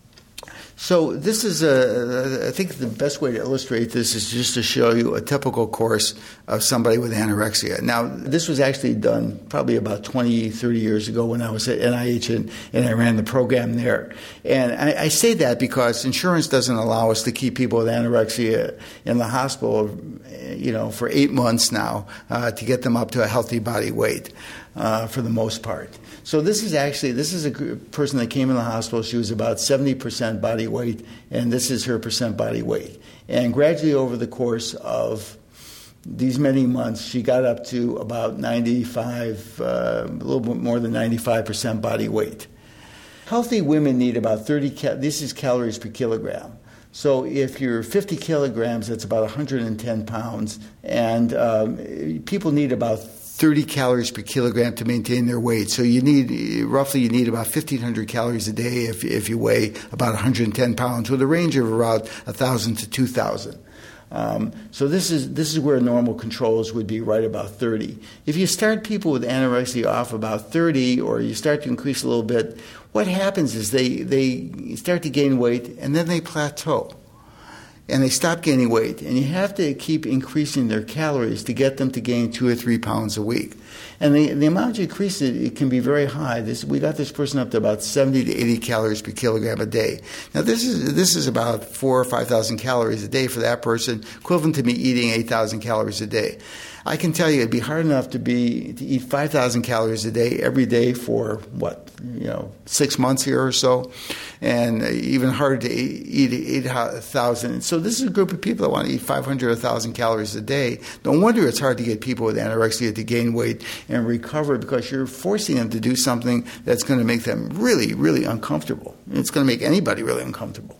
So this is a, I think the best way to illustrate this is just to show you a typical course of somebody with anorexia. Now, this was actually done probably about twenty, thirty years ago when I was at N I H and, and I ran the program there. And I, I say that because insurance doesn't allow us to keep people with anorexia in the hospital, you know, for eight months now uh, to get them up to a healthy body weight uh, for the most part. So this is actually, this is a person that came in the hospital. She was about seventy percent body weight, and this is her percent body weight. And gradually over the course of these many months, she got up to about ninety-five, uh, a little bit more than ninety-five percent body weight. Healthy women need about thirty, cal- this is calories per kilogram. So if you're fifty kilograms, that's about one hundred ten pounds, and um, people need about thirty calories per kilogram to maintain their weight. So you need, roughly you need about fifteen hundred calories a day if, if you weigh about one hundred ten pounds, with a range of around one thousand to two thousand. Um, so this is this is where normal controls would be right about thirty. If you start people with anorexia off about thirty, or you start to increase a little bit, what happens is they, they start to gain weight and then they plateau. And they stop gaining weight. And you have to keep increasing their calories to get them to gain two or three pounds a week. And the, the amount you increase it, it can be very high. This, we got this person up to about seventy to eighty calories per kilogram a day. Now, this is this is about four or five thousand calories a day for that person, equivalent to me eating eight thousand calories a day. I can tell you it'd be hard enough to be to eat five thousand calories a day every day for, what, you know, six months here or so, and even harder to eat eight thousand. So this is a group of people that want to eat five hundred, one thousand calories a day. No wonder it's hard to get people with anorexia to gain weight and recover, because you're forcing them to do something that's going to make them really, really uncomfortable. It's going to make anybody really uncomfortable.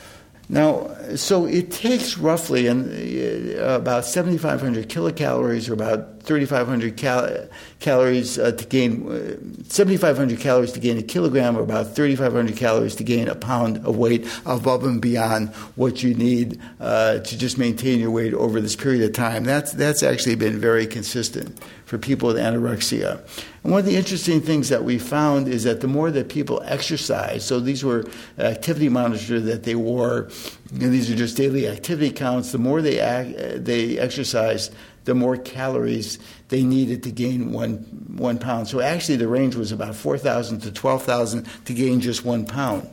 Now, so it takes roughly an, uh, about seventy-five hundred kilocalories, or about thirty-five hundred cal- calories uh, to gain, uh, seventy-five hundred calories to gain a kilogram, or about thirty-five hundred calories to gain a pound of weight above and beyond what you need uh, to just maintain your weight over this period of time. That's, that's actually been very consistent for people with anorexia. And one of the interesting things that we found is that the more that people exercise, so these were activity monitors that they wore, and these are just daily activity counts, the more they act, they exercise, the more calories they needed to gain one one pound. So actually the range was about four thousand to twelve thousand to gain just one pound.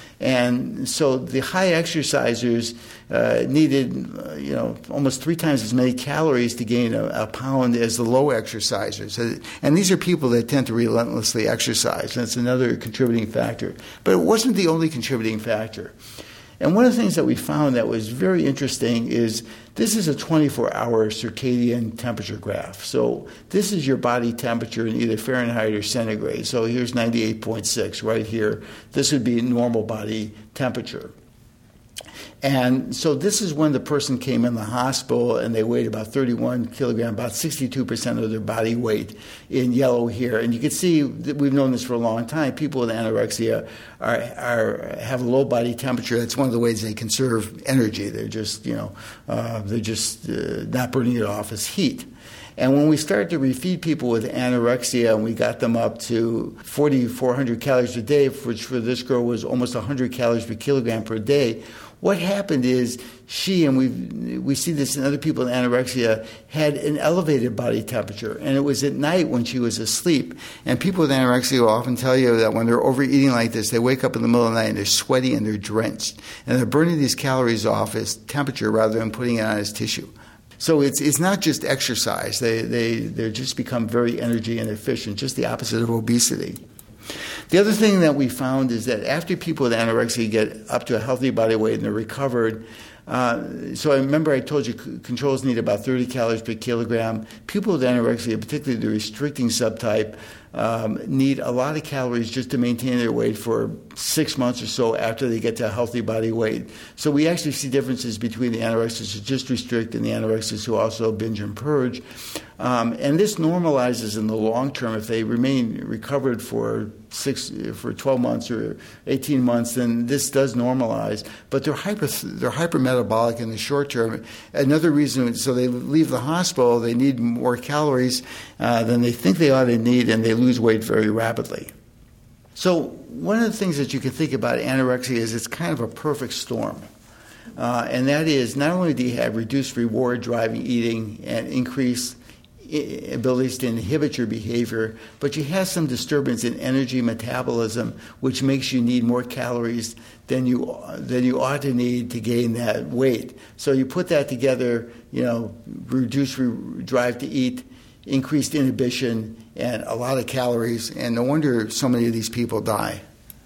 And so the high exercisers uh, needed, uh, you know, almost three times as many calories to gain a, a pound as the low exercisers. And these are people that tend to relentlessly exercise. That's another contributing factor. But it wasn't the only contributing factor. And one of the things that we found that was very interesting is this is a twenty-four hour circadian temperature graph. So this is your body temperature in either Fahrenheit or centigrade. So here's ninety-eight point six right here. This would be normal body temperature. And so this is when the person came in the hospital and they weighed about thirty-one kilograms, about sixty-two percent of their body weight in yellow here. And you can see that we've known this for a long time. People with anorexia are, are have a low body temperature. That's one of the ways they conserve energy. They're just, you know, uh, they're just uh, not burning it off as heat. And when we started to refeed people with anorexia and we got them up to forty-four hundred calories a day, which for this girl was almost one hundred calories per kilogram per day, what happened is she, and we we see this in other people with anorexia, had an elevated body temperature. And it was at night when she was asleep. And people with anorexia will often tell you that when they're overeating like this, they wake up in the middle of the night and they're sweaty and they're drenched. And they're burning these calories off as temperature rather than putting it on as tissue. So it's it's not just exercise. They, they, they just become very energy inefficient, just the opposite of obesity. The other thing that we found is that after people with anorexia get up to a healthy body weight and they're recovered, uh, so I remember I told you c- controls need about thirty calories per kilogram. People with anorexia, particularly the restricting subtype, um, need a lot of calories just to maintain their weight for six months or so after they get to a healthy body weight. So we actually see differences between the anorexics who just restrict and the anorexics who also binge and purge. Um, and this normalizes in the long term. If they remain recovered for six, for twelve months or eighteen months, then this does normalize. But they're hyper, they're hypermetabolic in the short term. Another reason, so they leave the hospital, they need more calories uh, than they think they ought to need, and they lose weight very rapidly. So one of the things that you can think about anorexia is it's kind of a perfect storm. Uh, and that is, not only do you have reduced reward driving eating and increased abilities to inhibit your behavior, but you have some disturbance in energy metabolism, which makes you need more calories than you than you ought to need to gain that weight. So you put that together, you know, reduced re- drive to eat, increased inhibition, and a lot of calories, and no wonder so many of these people die.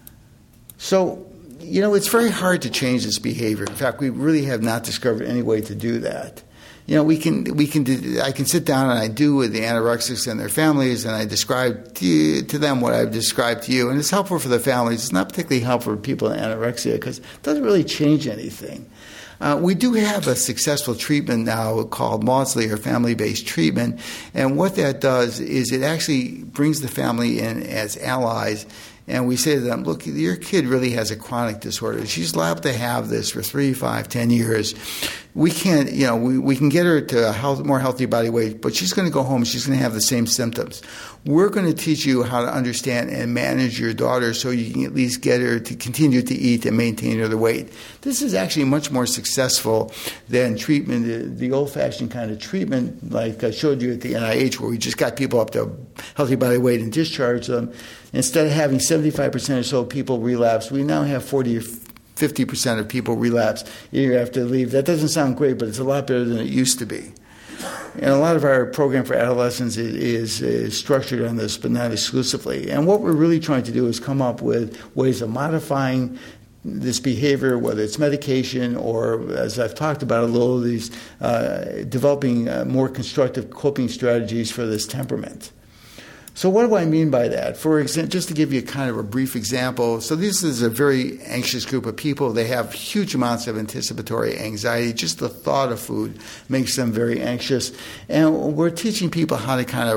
So, you know, it's very hard to change this behavior. In fact, we really have not discovered any way to do that. You know, we can, we can, do, I can sit down and I do with the anorexics and their families, and I describe to, you, to them what I've described to you. And it's helpful for the families. It's not particularly helpful for people with anorexia because it doesn't really change anything. Uh, we do have a successful treatment now called Maudsley, or family-based treatment. And what that does is it actually brings the family in as allies. And we say to them, look, your kid really has a chronic disorder. She's liable to have this for three, five, ten years. We can't, you know, we, we can get her to a health, more healthy body weight, but she's going to go home. She's going to have the same symptoms. We're going to teach you how to understand and manage your daughter so you can at least get her to continue to eat and maintain her weight. This is actually much more successful than treatment, the, the old-fashioned kind of treatment like I showed you at the N I H, where we just got people up to healthy body weight and discharged them. Instead of having seventy-five percent or so people relapse, we now have forty or fifty percent of people relapse year after they leave. That doesn't sound great, but it's a lot better than it used to be. And a lot of our program for adolescents is, is, is structured on this, but not exclusively. And what we're really trying to do is come up with ways of modifying this behavior, whether it's medication or, as I've talked about a little, these uh, developing uh, more constructive coping strategies for this temperament. So what do I mean by that? For example, just to give you kind of a brief example, so this is a very anxious group of people. They have huge amounts of anticipatory anxiety. Just the thought of food makes them very anxious. And we're teaching people how to kind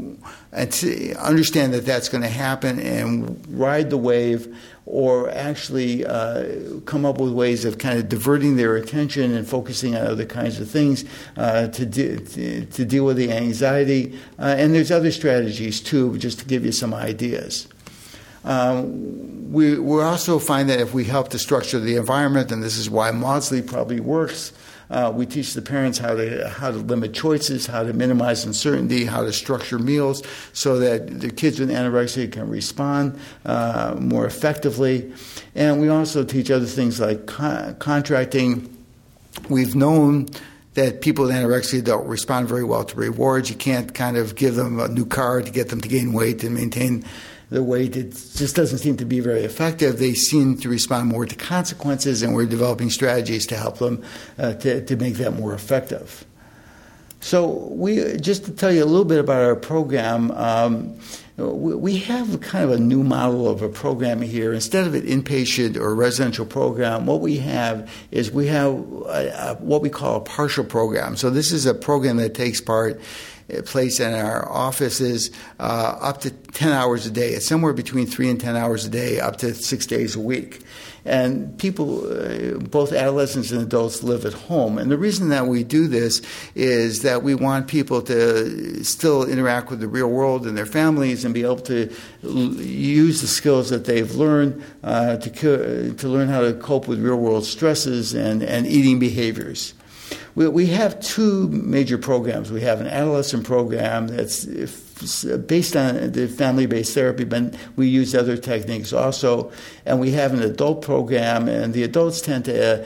of understand that that's going to happen and ride the wave, or actually uh, come up with ways of kind of diverting their attention and focusing on other kinds of things uh, to, de- to, to deal with the anxiety. Uh, and there's other strategies, too, just to give you some ideas. Um, we, we also find that if we help to structure the environment, and this is why Maudsley probably works, Uh, we teach the parents how to how to limit choices, how to minimize uncertainty, how to structure meals so that the kids with anorexia can respond uh, more effectively. And we also teach other things like con- contracting. We've known that people with anorexia don't respond very well to rewards. You can't kind of give them a new car to get them to gain weight and maintain the weight, it just doesn't seem to be very effective. They seem to respond more to consequences, and we're developing strategies to help them uh, to, to make that more effective. So we just to tell you a little bit about our program, um, we have kind of a new model of a program here. Instead of an inpatient or residential program, what we have is we have a, a, what we call a partial program. So this is a program that takes part place in our offices uh, up to ten hours a day. It's somewhere between three and ten hours a day, up to six days a week. And people, uh, both adolescents and adults, live at home. And the reason that we do this is that we want people to still interact with the real world and their families and be able to l- use the skills that they've learned uh, to co- to learn how to cope with real world stresses and, and eating behaviors. We, we have two major programs. We have an adolescent program that's based on the family-based therapy, but we use other techniques also. And we have an adult program, and the adults tend to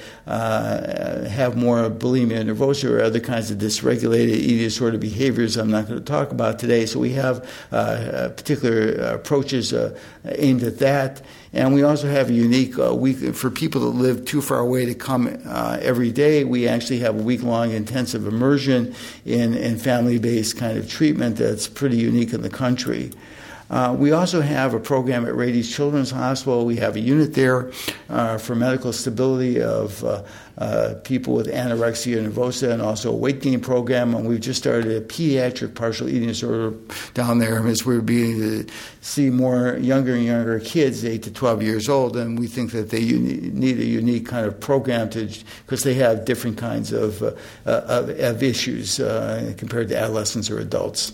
uh, have more bulimia nervosa or other kinds of dysregulated eating disorder behaviors I'm not going to talk about today. So we have uh, particular approaches uh, aimed at that. And we also have a unique uh, week for people that live too far away to come uh, every day. We actually have a week-long intensive immersion in, in family-based kind of treatment that's pretty unique in the country. Uh, we also have a program at Rady Children's Hospital. We have a unit there uh, for medical stability of uh, uh, people with anorexia nervosa, and also a weight gain program. And we've just started a pediatric partial eating disorder down there as we're beginning to see more younger and younger kids, eight to twelve years old, and we think that they uni- need a unique kind of program to because they have different kinds of, uh, of, of issues uh, compared to adolescents or adults.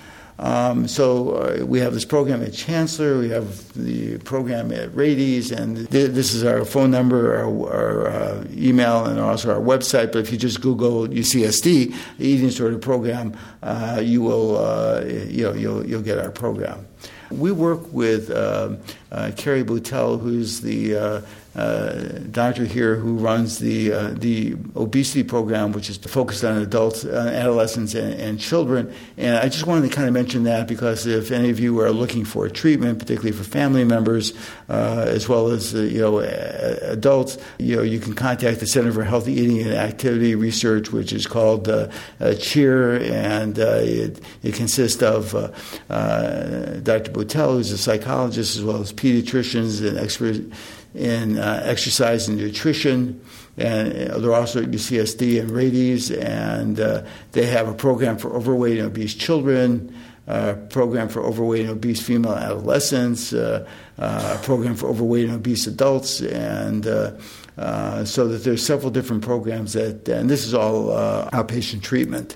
Um, so uh, we have this program at Chancellor, we have the program at Rady's, and th- this is our phone number, our, our uh, email, and also our website. But if you just Google U C S D, the Eating Disorder Program, uh, you will, uh, you know, you'll you'll get our program. We work with uh, uh, Carrie Boutel, who's the uh, uh, doctor here who runs the uh, the obesity program, which is focused on adults, uh, adolescents, and, and children. And I just wanted to kind of mention that because if any of you are looking for treatment, particularly for family members, uh, as well as uh, you know adults, you know you can contact the Center for Healthy Eating and Activity Research, which is called uh, uh, CHEER, and uh, it, it consists of uh, uh, Doctor Boutel, who's a psychologist, as well as pediatricians and experts in uh, exercise and nutrition. And they're also at U C S D and Rady's, and uh, they have a program for overweight and obese children, a program for overweight and obese female adolescents, uh, uh, a program for overweight and obese adults, and uh, uh, so that there's several different programs that, and this is all uh, outpatient treatment.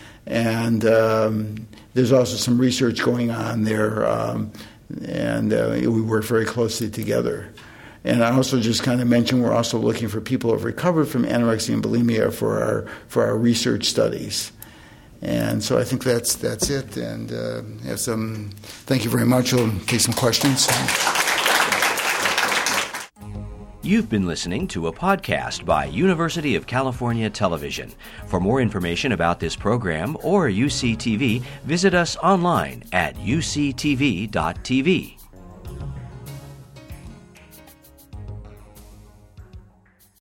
And um, there's also some research going on there, um, and uh, we work very closely together. And I also just kind of mentioned we're also looking for people who have recovered from anorexia and bulimia for our for our research studies. And so I think that's that's it. And uh, have some. Thank you very much. We'll take some questions. You've been listening to a podcast by University of California Television. For more information about this program or U C T V, visit us online at U C T V dot T V.